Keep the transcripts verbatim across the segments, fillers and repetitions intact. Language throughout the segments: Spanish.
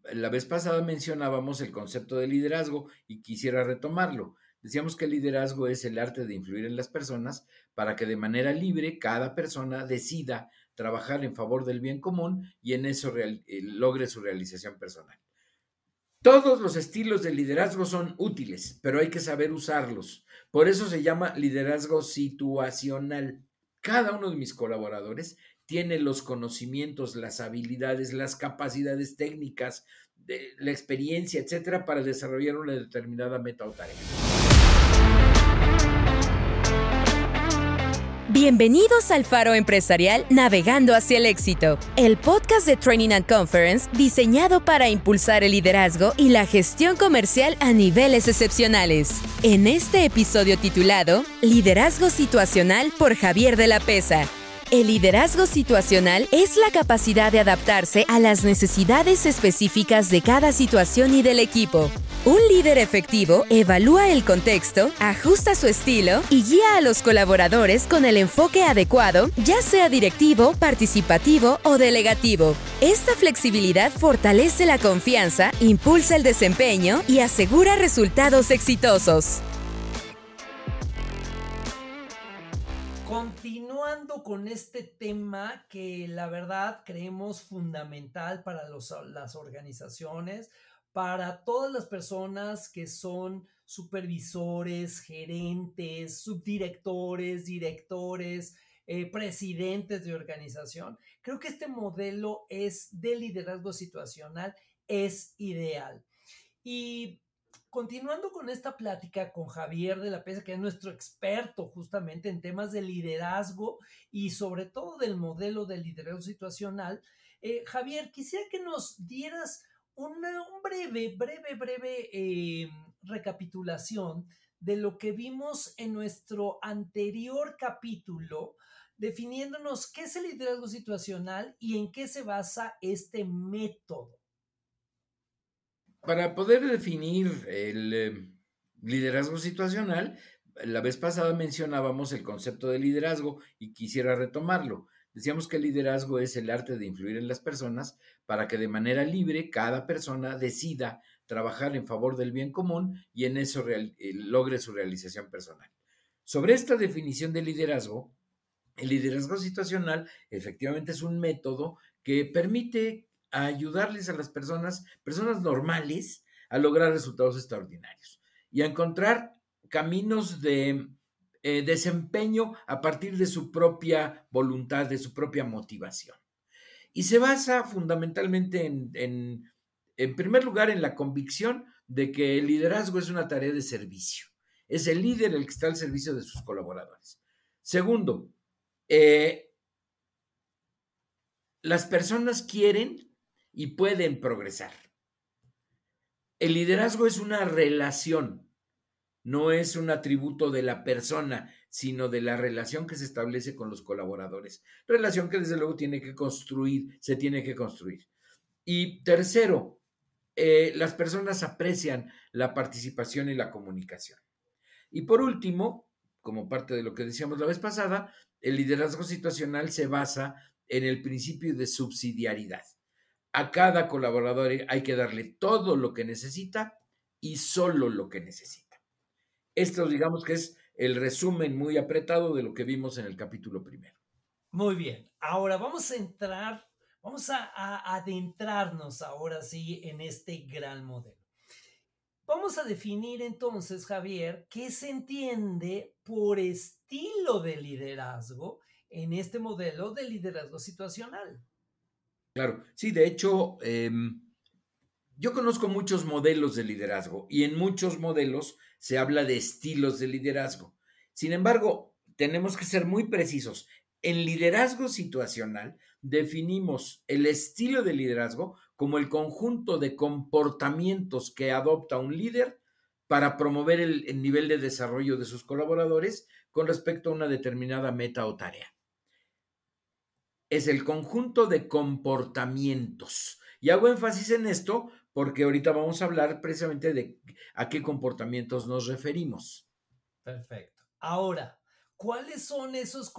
la vez pasada mencionábamos el concepto de liderazgo y quisiera retomarlo. Decíamos que el liderazgo es el arte de influir en las personas para que de manera libre cada persona decida trabajar en favor del bien común y en eso real- eh, logre su realización personal. Todos los estilos de liderazgo son útiles, pero hay que saber usarlos. Por eso se llama liderazgo situacional. Cada uno de mis colaboradores tiene los conocimientos, las habilidades, las capacidades técnicas, de, la experiencia, etcétera, para desarrollar una determinada meta o tarea. Bienvenidos al Faro Empresarial Navegando hacia el éxito, el podcast de Training and Conference diseñado para impulsar el liderazgo y la gestión comercial a niveles excepcionales. En este episodio titulado Liderazgo Situacional por Javier de la Peza. El liderazgo situacional es la capacidad de adaptarse a las necesidades específicas de cada situación y del equipo. Un líder efectivo evalúa el contexto, ajusta su estilo y guía a los colaboradores con el enfoque adecuado, ya sea directivo, participativo o delegativo. Esta flexibilidad fortalece la confianza, impulsa el desempeño y asegura resultados exitosos. Continuando con este tema que la verdad creemos fundamental para los, las organizaciones, para todas las personas que son supervisores, gerentes, subdirectores, directores, eh, presidentes de organización. Creo que este modelo es de liderazgo situacional, es ideal. Y continuando con esta plática con Javier de la Peza, que es nuestro experto justamente en temas de liderazgo y sobre todo del modelo de liderazgo situacional, eh, Javier, quisiera que nos dieras una un breve, breve, breve eh, recapitulación de lo que vimos en nuestro anterior capítulo, definiéndonos qué es el liderazgo situacional y en qué se basa este método. Para poder definir el eh, liderazgo situacional, la vez pasada mencionábamos el concepto de liderazgo y quisiera retomarlo. Decíamos que el liderazgo es el arte de influir en las personas para que de manera libre cada persona decida trabajar en favor del bien común y en eso real, eh, logre su realización personal. Sobre esta definición de liderazgo, el liderazgo situacional efectivamente es un método que permite ayudarles a las personas, personas normales, a lograr resultados extraordinarios y a encontrar caminos de eh, desempeño a partir de su propia voluntad, de su propia motivación. Y se basa fundamentalmente en, en, en primer lugar, en la convicción de que el liderazgo es una tarea de servicio. Es el líder el que está al servicio de sus colaboradores. Segundo, eh, las personas quieren y pueden progresar. El liderazgo es una relación, no es un atributo de la persona, sino de la relación que se establece con los colaboradores. Relación que desde luego tiene que construir, se tiene que construir. Y tercero, eh, las personas aprecian la participación y la comunicación. Y por último, como parte de lo que decíamos la vez pasada, el liderazgo situacional se basa en el principio de subsidiariedad. A cada colaborador hay que darle todo lo que necesita y solo lo que necesita. Esto, digamos que es el resumen muy apretado de lo que vimos en el capítulo primero. Muy bien, ahora vamos a entrar, vamos a, a adentrarnos ahora sí en este gran modelo. Vamos a definir entonces, Javier, qué se entiende por estilo de liderazgo en este modelo de liderazgo situacional. Claro, sí, de hecho, eh, yo conozco muchos modelos de liderazgo y en muchos modelos se habla de estilos de liderazgo. Sin embargo, tenemos que ser muy precisos. En liderazgo situacional definimos el estilo de liderazgo como el conjunto de comportamientos que adopta un líder para promover el, el nivel de desarrollo de sus colaboradores con respecto a una determinada meta o tarea. Es el conjunto de comportamientos. Y hago énfasis en esto porque ahorita vamos a hablar precisamente de a qué comportamientos nos referimos. Perfecto. Ahora, ¿cuáles son esos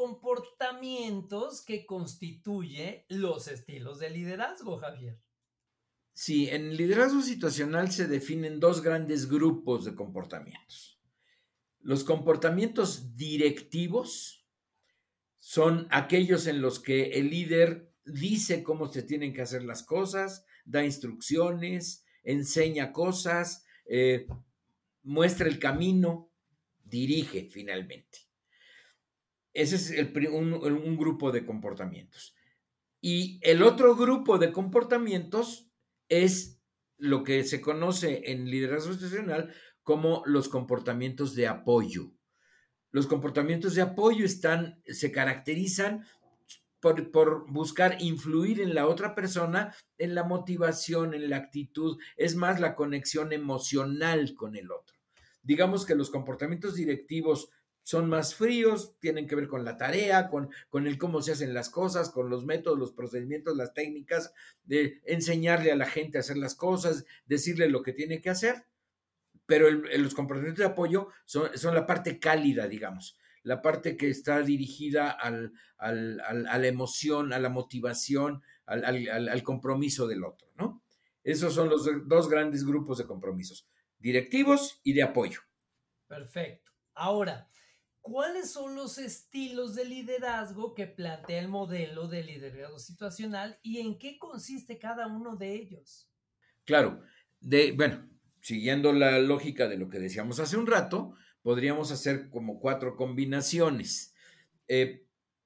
comportamientos que constituyen los estilos de liderazgo, Javier? Sí, en liderazgo situacional se definen dos grandes grupos de comportamientos. Los comportamientos directivos son aquellos en los que el líder dice cómo se tienen que hacer las cosas, da instrucciones, enseña cosas, eh, muestra el camino, dirige finalmente. Ese es el, un, un grupo de comportamientos. Y el otro grupo de comportamientos es lo que se conoce en liderazgo institucional como los comportamientos de apoyo. Los comportamientos de apoyo están, se caracterizan por, por buscar influir en la otra persona, en la motivación, en la actitud, es más la conexión emocional con el otro. Digamos que los comportamientos directivos son más fríos, tienen que ver con la tarea, con, con el cómo se hacen las cosas, con los métodos, los procedimientos, las técnicas, de enseñarle a la gente a hacer las cosas, decirle lo que tiene que hacer, pero el, el, los comportamientos de apoyo son, son la parte cálida, digamos, la parte que está dirigida al, al, al, a la emoción, a la motivación, al, al, al compromiso del otro, ¿no? Esos son los dos grandes grupos de compromisos, directivos y de apoyo. Perfecto. Ahora, ¿cuáles son los estilos de liderazgo que plantea el modelo de liderazgo situacional y en qué consiste cada uno de ellos? Claro, de, bueno, siguiendo la lógica de lo que decíamos hace un rato, podríamos hacer como cuatro combinaciones. Eh,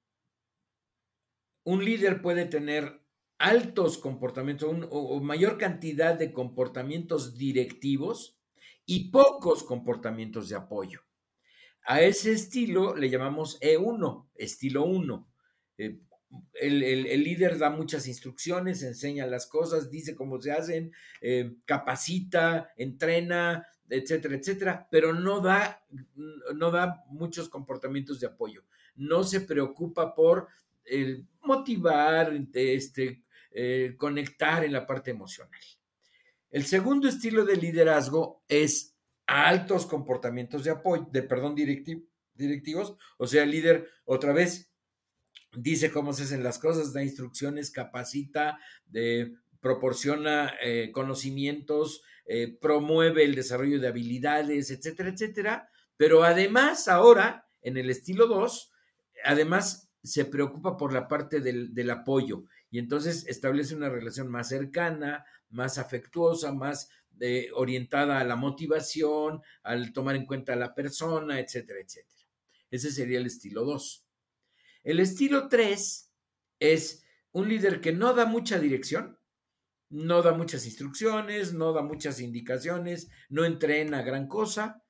un líder puede tener altos comportamientos un, o, o mayor cantidad de comportamientos directivos y pocos comportamientos de apoyo. A ese estilo le llamamos E uno, estilo uno. Eh, el, el, el, líder da muchas instrucciones, enseña las cosas, dice cómo se hacen, eh, capacita, entrena, etcétera, etcétera, pero no da, no da muchos comportamientos de apoyo. No se preocupa por eh, motivar, este, eh, conectar en la parte emocional. El segundo estilo de liderazgo es altos comportamientos de apoyo, de perdón, directiv, directivos, o sea, el líder otra vez dice cómo se hacen las cosas, da instrucciones, capacita, de, proporciona eh, conocimientos, eh, promueve el desarrollo de habilidades, etcétera, etcétera, pero además ahora, en el estilo dos, además se preocupa por la parte del, del apoyo y entonces establece una relación más cercana, más afectuosa, más eh, orientada a la motivación, al tomar en cuenta a la persona, etcétera, etcétera. Ese sería el estilo dos. El estilo tres es un líder que no da mucha dirección, no da muchas instrucciones, no da muchas indicaciones, no entrena gran cosa,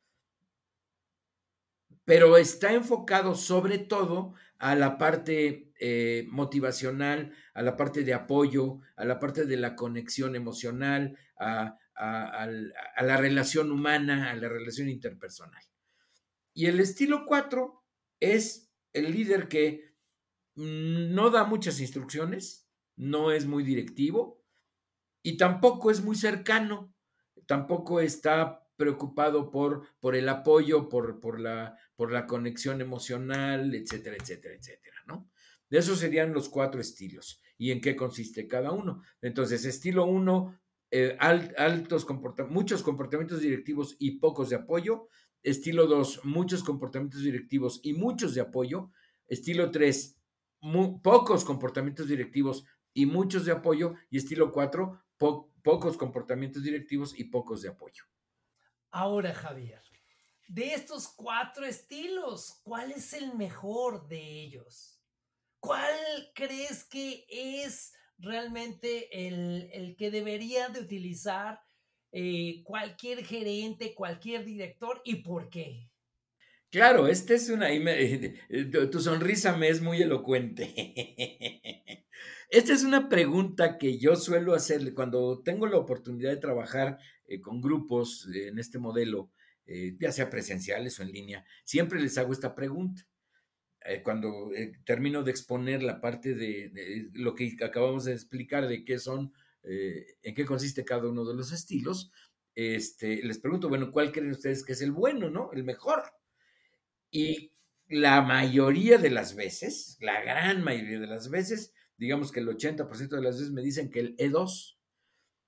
pero está enfocado sobre todo a la parte eh, motivacional, a la parte de apoyo, a la parte de la conexión emocional, a, a, a, a la relación humana, a la relación interpersonal. Y el estilo cuatro es el líder que no da muchas instrucciones, no es muy directivo y tampoco es muy cercano, tampoco está preocupado por, por el apoyo, por, por, la, por la conexión emocional, etcétera, etcétera, etcétera, ¿no? De esos serían los cuatro estilos y en qué consiste cada uno. Entonces, estilo uno, eh, alt, altos comportamientos, muchos comportamientos directivos y pocos de apoyo. Estilo dos, muchos comportamientos directivos y muchos de apoyo. Estilo tres, muy, pocos comportamientos directivos y muchos de apoyo. Y estilo cuatro, po pocos comportamientos directivos y pocos de apoyo. Ahora, Javier, de estos cuatro estilos, ¿cuál es el mejor de ellos? ¿Cuál crees que es realmente el, el que debería de utilizar eh, cualquier gerente, cualquier director y por qué? Claro, esta es una... Tu sonrisa me es muy elocuente. Esta es una pregunta que yo suelo hacerle cuando tengo la oportunidad de trabajar eh, con grupos eh, en este modelo, eh, ya sea presenciales o en línea. Siempre les hago esta pregunta. Eh, cuando eh, termino de exponer la parte de, de, lo que acabamos de explicar de qué son, eh, en qué consiste cada uno de los estilos, este, les pregunto, bueno, ¿cuál creen ustedes que es el bueno, no? El mejor. Y la mayoría de las veces, la gran mayoría de las veces, digamos que el ochenta por ciento de las veces me dicen que el E dos.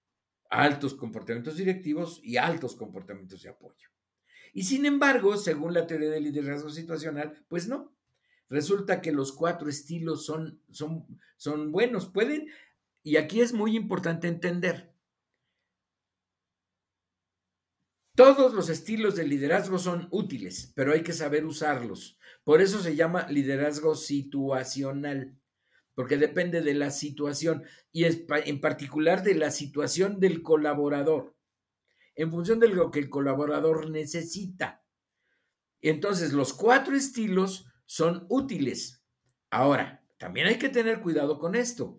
altos comportamientos directivos y altos comportamientos de apoyo. Y sin embargo, según la teoría del liderazgo situacional, pues no. Resulta que los cuatro estilos son, son, son buenos. Pueden, y aquí es muy importante entender, todos los estilos de liderazgo son útiles, pero hay que saber usarlos. Por eso se llama liderazgo situacional, porque depende de la situación y es en particular de la situación del colaborador, en función de lo que el colaborador necesita. Entonces, los cuatro estilos son útiles. Ahora, también hay que tener cuidado con esto.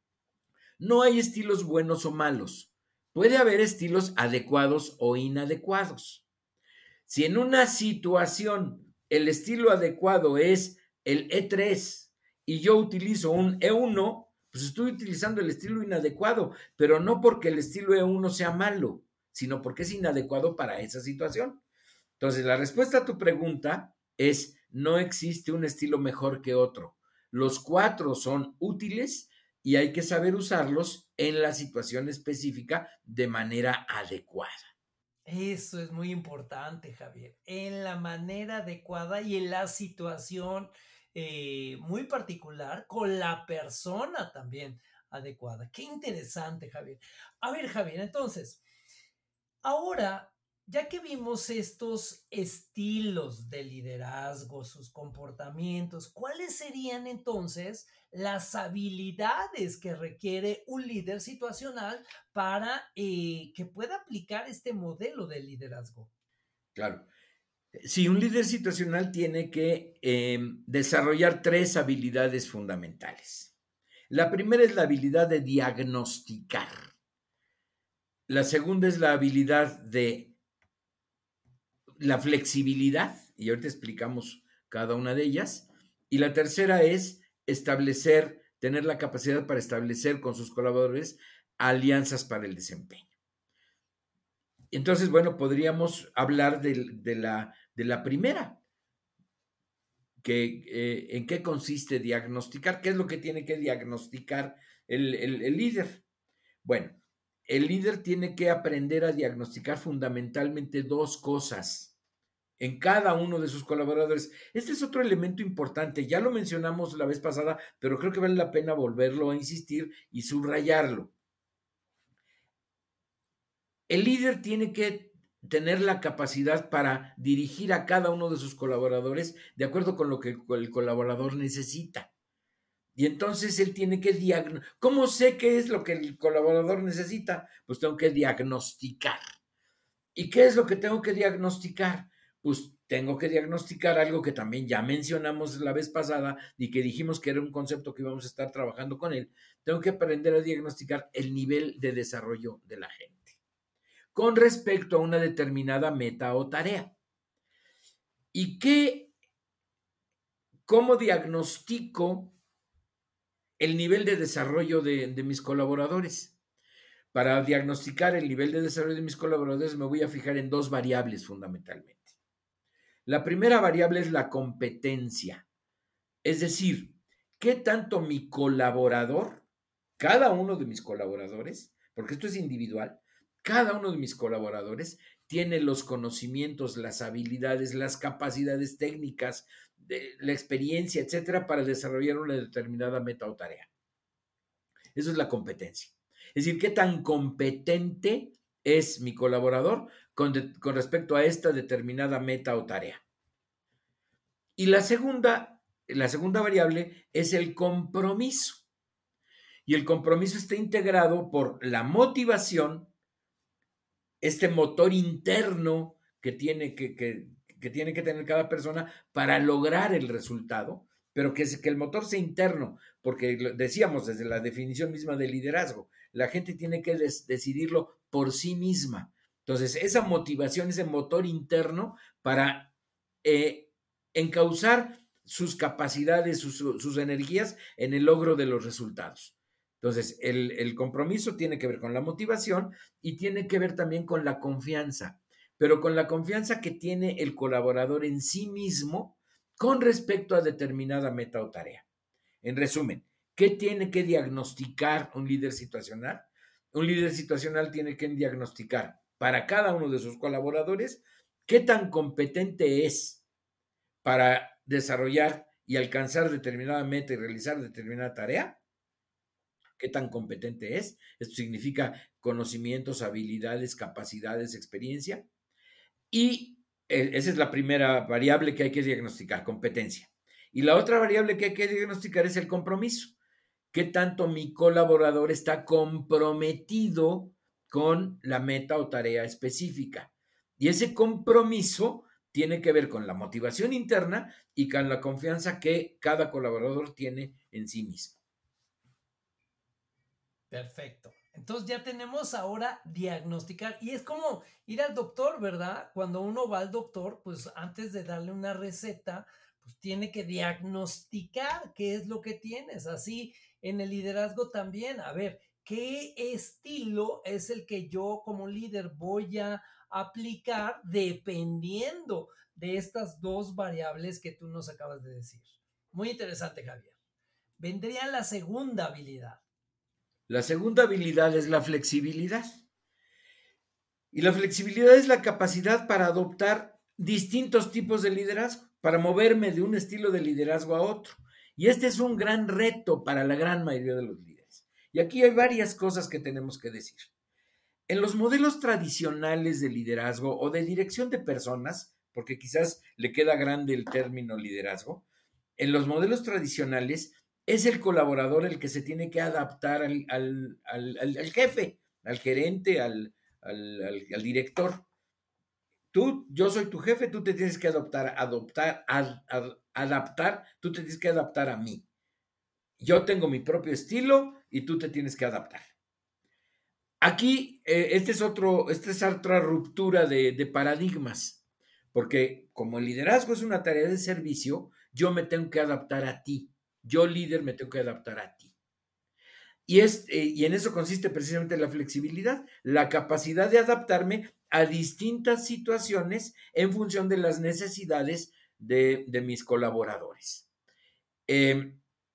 No hay estilos buenos o malos. Puede haber estilos adecuados o inadecuados. Si en una situación el estilo adecuado es el E tres y yo utilizo un E uno, pues estoy utilizando el estilo inadecuado, pero no porque el estilo E uno sea malo, sino porque es inadecuado para esa situación. Entonces, la respuesta a tu pregunta es: no existe un estilo mejor que otro. Los cuatro son útiles y hay que saber usarlos en la situación específica de manera adecuada. Eso es muy importante, Javier, en la manera adecuada y en la situación eh, muy particular con la persona también adecuada. Qué interesante, Javier. A ver, Javier, entonces, ahora, ya que vimos estos estilos de liderazgo, sus comportamientos, ¿cuáles serían entonces las habilidades que requiere un líder situacional para eh, que pueda aplicar este modelo de liderazgo? Claro. Sí, un líder situacional tiene que eh, desarrollar tres habilidades fundamentales. La primera es la habilidad de diagnosticar. La segunda es la habilidad de la flexibilidad, y ahorita explicamos cada una de ellas. Y la tercera es establecer, tener la capacidad para establecer con sus colaboradores alianzas para el desempeño. Entonces, bueno, podríamos hablar de, de, la, de la primera, que, eh, en qué consiste diagnosticar, qué es lo que tiene que diagnosticar el, el, el líder. Bueno, el líder tiene que aprender a diagnosticar fundamentalmente dos cosas en cada uno de sus colaboradores. Este es otro elemento importante, ya lo mencionamos la vez pasada, pero creo que vale la pena volverlo a insistir y subrayarlo. El líder tiene que tener la capacidad para dirigir a cada uno de sus colaboradores de acuerdo con lo que el colaborador necesita. Y entonces él tiene que diagnosticar. ¿Cómo sé qué es lo que el colaborador necesita? Pues tengo que diagnosticar. ¿Y qué es lo que tengo que diagnosticar? Pues tengo que diagnosticar algo que también ya mencionamos la vez pasada y que dijimos que era un concepto que íbamos a estar trabajando con él. Tengo que aprender a diagnosticar el nivel de desarrollo de la gente con respecto a una determinada meta o tarea. ¿Y qué, cómo diagnostico el nivel de desarrollo de, de mis colaboradores? Para diagnosticar el nivel de desarrollo de mis colaboradores me voy a fijar en dos variables fundamentalmente. La primera variable es la competencia, es decir, qué tanto mi colaborador, cada uno de mis colaboradores, porque esto es individual, cada uno de mis colaboradores tiene los conocimientos, las habilidades, las capacidades técnicas, de, la experiencia, etcétera, para desarrollar una determinada meta o tarea. Eso es la competencia. Es decir, qué tan competente es mi colaborador con, de, con respecto a esta determinada meta o tarea. Y la segunda, la segunda variable es el compromiso. Y el compromiso está integrado por la motivación, este motor interno que tiene que, que, que tiene que tener cada persona para lograr el resultado, pero que, que el motor sea interno, porque decíamos desde la definición misma de liderazgo, la gente tiene que des, decidirlo por sí misma. Entonces, esa motivación, ese motor interno para eh, encauzar sus capacidades, sus, sus energías en el logro de los resultados. Entonces, el, el compromiso tiene que ver con la motivación y tiene que ver también con la confianza, pero con la confianza que tiene el colaborador en sí mismo con respecto a determinada meta o tarea. En resumen, ¿qué tiene que diagnosticar un líder situacional? un líder situacional tiene que diagnosticar para cada uno de sus colaboradores qué tan competente es para desarrollar y alcanzar determinada meta y realizar determinada tarea, qué tan competente es. Esto significa conocimientos, habilidades, capacidades, experiencia. Y eh, esa es la primera variable que hay que diagnosticar, competencia. Y la otra variable que hay que diagnosticar es el compromiso. ¿Qué tanto mi colaborador está comprometido con la meta o tarea específica? Y ese compromiso tiene que ver con la motivación interna y con la confianza que cada colaborador tiene en sí mismo. Perfecto. Entonces ya tenemos ahora diagnosticar y es como ir al doctor, ¿verdad? Cuando uno va al doctor, pues antes de darle una receta, pues tiene que diagnosticar qué es lo que tienes. Así en el liderazgo también, a ver, ¿qué estilo es el que yo como líder voy a aplicar dependiendo de estas dos variables que tú nos acabas de decir? Muy interesante, Javier. Vendría la segunda habilidad. La segunda habilidad es la flexibilidad. Y la flexibilidad es la capacidad para adoptar distintos tipos de liderazgo, para moverme de un estilo de liderazgo a otro. Y este es un gran reto para la gran mayoría de los líderes. Y aquí hay varias cosas que tenemos que decir. En los modelos tradicionales de liderazgo o de dirección de personas, porque quizás le queda grande el término liderazgo, en los modelos tradicionales es el colaborador el que se tiene que adaptar al, al, al, al, al jefe, al gerente, al, al, al, al director. Tú, yo soy tu jefe, tú te tienes que adoptar, adoptar, ad, ad, adaptar, tú te tienes que adaptar a mí. Yo tengo mi propio estilo y tú te tienes que adaptar. Aquí, eh, este es otro, esta es otra ruptura de, de paradigmas, porque como el liderazgo es una tarea de servicio, yo me tengo que adaptar a ti. Yo, líder, me tengo que adaptar a ti. Y, es, eh, y en eso consiste precisamente la flexibilidad, la capacidad de adaptarme a distintas situaciones en función de las necesidades de, de mis colaboradores. Eh,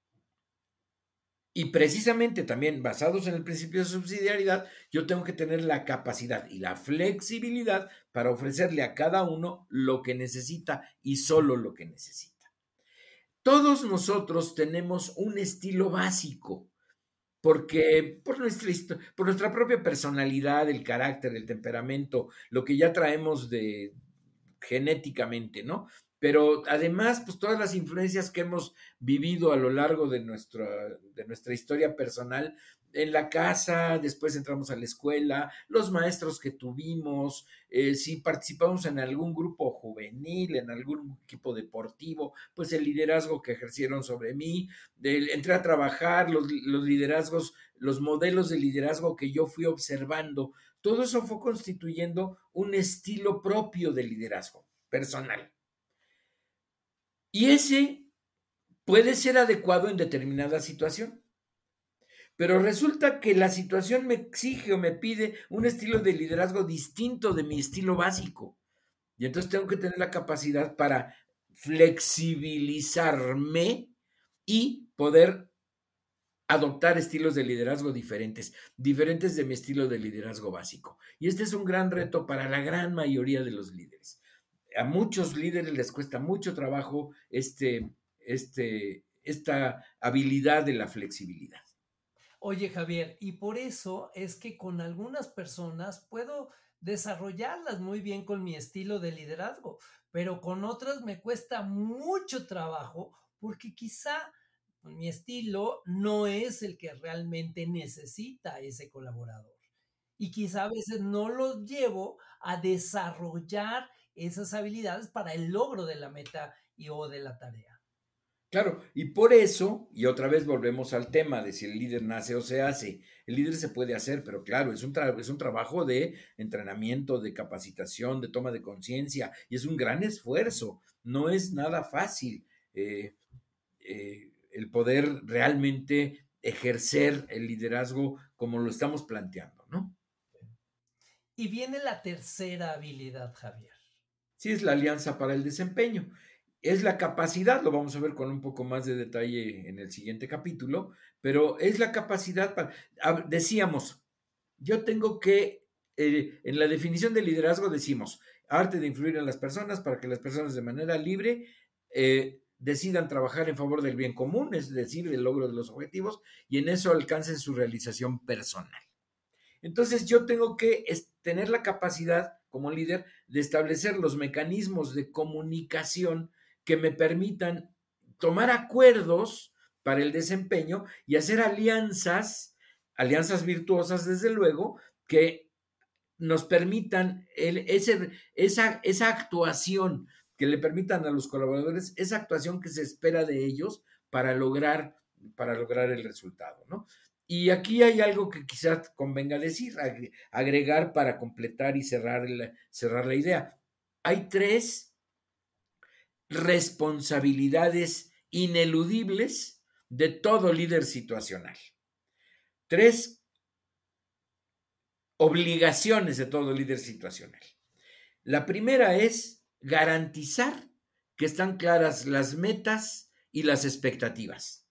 y precisamente también basados en el principio de subsidiariedad, yo tengo que tener la capacidad y la flexibilidad para ofrecerle a cada uno lo que necesita y solo lo que necesita. Todos nosotros tenemos un estilo básico, porque por nuestra, por nuestra propia personalidad, el carácter, el temperamento, lo que ya traemos de genéticamente, ¿no? Pero además, pues todas las influencias que hemos vivido a lo largo de nuestra, de nuestra historia personal, en la casa, después entramos a la escuela, los maestros que tuvimos, eh, si participamos en algún grupo juvenil, en algún equipo deportivo, pues el liderazgo que ejercieron sobre mí, de, entré a trabajar, los, los liderazgos, los modelos de liderazgo que yo fui observando, todo eso fue constituyendo un estilo propio de liderazgo personal. Y ese puede ser adecuado en determinada situación. Pero resulta que la situación me exige o me pide un estilo de liderazgo distinto de mi estilo básico. Y entonces tengo que tener la capacidad para flexibilizarme y poder adoptar estilos de liderazgo diferentes, diferentes de mi estilo de liderazgo básico. Y este es un gran reto para la gran mayoría de los líderes. A muchos líderes les cuesta mucho trabajo este, este, esta habilidad de la flexibilidad. Oye, Javier, y por eso es que con algunas personas puedo desarrollarlas muy bien con mi estilo de liderazgo, pero con otras me cuesta mucho trabajo porque quizá mi estilo no es el que realmente necesita ese colaborador. Y quizá a veces no los llevo a desarrollar esas habilidades para el logro de la meta y o de la tarea. Claro, y por eso, y otra vez volvemos al tema de si el líder nace o se hace. El líder se puede hacer, pero claro, es un, tra- es un trabajo de entrenamiento, de capacitación, de toma de conciencia, y es un gran esfuerzo. No es nada fácil eh, eh, el poder realmente ejercer el liderazgo como lo estamos planteando, ¿no? Y viene la tercera habilidad, Javier. Sí, es la alianza para el desempeño. Es la capacidad, lo vamos a ver con un poco más de detalle en el siguiente capítulo, pero es la capacidad para, decíamos, yo tengo que, eh, en la definición de liderazgo decimos, arte de influir en las personas para que las personas de manera libre eh, decidan trabajar en favor del bien común, es decir, del logro de los objetivos, y en eso alcancen su realización personal. Entonces yo tengo que tener la capacidad como líder de establecer los mecanismos de comunicación que me permitan tomar acuerdos para el desempeño y hacer alianzas, alianzas virtuosas desde luego, que nos permitan el, ese, esa, esa actuación, que le permitan a los colaboradores esa actuación que se espera de ellos para lograr, para lograr el resultado, ¿no? Y aquí hay algo que quizás convenga decir, agregar para completar y cerrar la, cerrar la idea. Hay tres responsabilidades ineludibles de todo líder situacional. Tres obligaciones de todo líder situacional. La primera es garantizar que están claras las metas y las expectativas.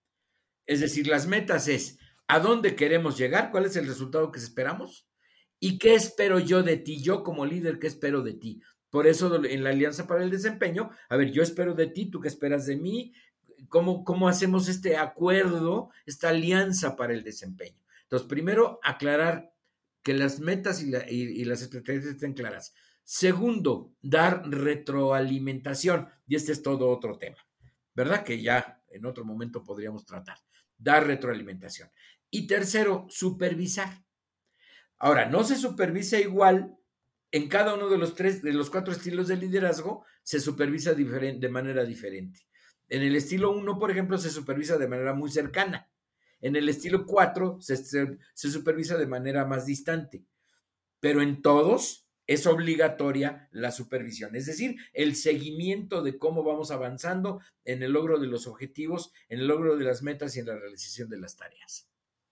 Es decir, las metas es a dónde queremos llegar, cuál es el resultado que esperamos y qué espero yo de ti, yo como líder, qué espero de ti. Por eso en la Alianza para el Desempeño, a ver, yo espero de ti, tú qué esperas de mí, cómo, cómo hacemos este acuerdo, esta alianza para el desempeño. Entonces, primero, aclarar que las metas y, la, y, y las expectativas estén claras. Segundo, dar retroalimentación, y este es todo otro tema, ¿verdad? Que ya en otro momento podríamos tratar. Dar retroalimentación. Y tercero, supervisar. Ahora, no se supervisa igual en cada uno de los tres, de los cuatro estilos de liderazgo, se supervisa diferente, de manera diferente. En el estilo uno, por ejemplo, se supervisa de manera muy cercana. En el estilo cuatro se, se, se supervisa de manera más distante. Pero en todos es obligatoria la supervisión, es decir, el seguimiento de cómo vamos avanzando en el logro de los objetivos, en el logro de las metas y en la realización de las tareas.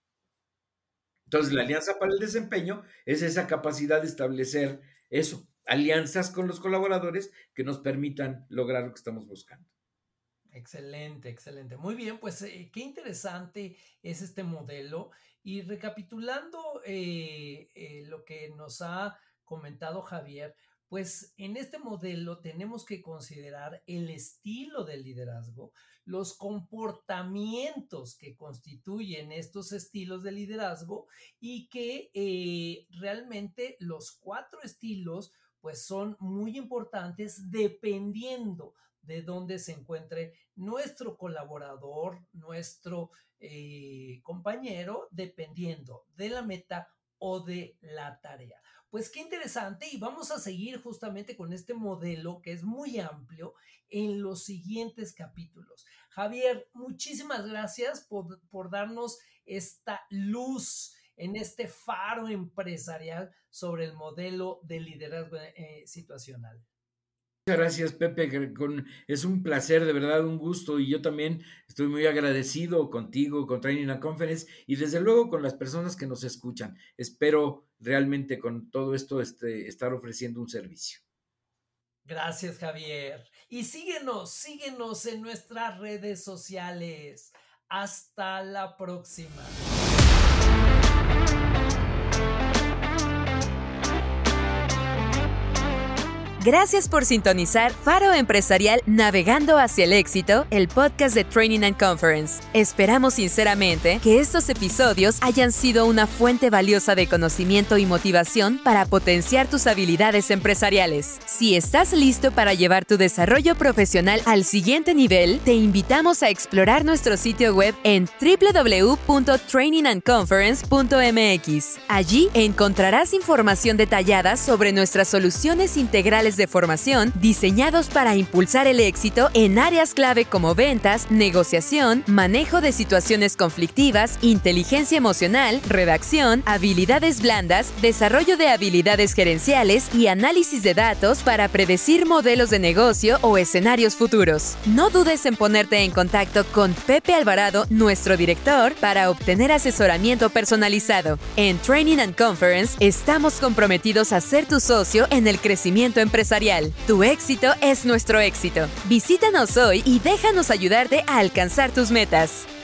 Entonces, la Alianza para el Desempeño es esa capacidad de establecer eso, alianzas con los colaboradores que nos permitan lograr lo que estamos buscando. Excelente, excelente. Muy bien, pues eh, qué interesante es este modelo. Y recapitulando eh, eh, lo que nos ha comentado Javier, pues en este modelo tenemos que considerar el estilo del liderazgo, los comportamientos que constituyen estos estilos de liderazgo y que eh, realmente los cuatro estilos pues son muy importantes dependiendo de dónde se encuentre nuestro colaborador, nuestro eh, compañero, dependiendo de la meta o de la tarea. Pues qué interesante, y vamos a seguir justamente con este modelo que es muy amplio en los siguientes capítulos. Javier, muchísimas gracias por, por darnos esta luz en este faro empresarial sobre el modelo de liderazgo eh, situacional. Muchas gracias, Pepe. Es un placer, de verdad, un gusto, y yo también estoy muy agradecido contigo, con Training and Conference, y desde luego con las personas que nos escuchan. Espero realmente con todo esto este, estar ofreciendo un servicio. Gracias, Javier. Y síguenos, síguenos en nuestras redes sociales. Hasta la próxima. Gracias por sintonizar Faro Empresarial Navegando hacia el Éxito, el podcast de Training and Conference. Esperamos sinceramente que estos episodios hayan sido una fuente valiosa de conocimiento y motivación para potenciar tus habilidades empresariales. Si estás listo para llevar tu desarrollo profesional al siguiente nivel, te invitamos a explorar nuestro sitio web en doble u doble u doble u punto training and conference punto m x. Allí encontrarás información detallada sobre nuestras soluciones integrales de formación diseñados para impulsar el éxito en áreas clave como ventas, negociación, manejo de situaciones conflictivas, inteligencia emocional, redacción, habilidades blandas, desarrollo de habilidades gerenciales y análisis de datos para predecir modelos de negocio o escenarios futuros. No dudes en ponerte en contacto con Pepe Alvarado, nuestro director, para obtener asesoramiento personalizado. En Training and Conference estamos comprometidos a ser tu socio en el crecimiento empresarial. Tu éxito es nuestro éxito. Visítanos hoy y déjanos ayudarte a alcanzar tus metas.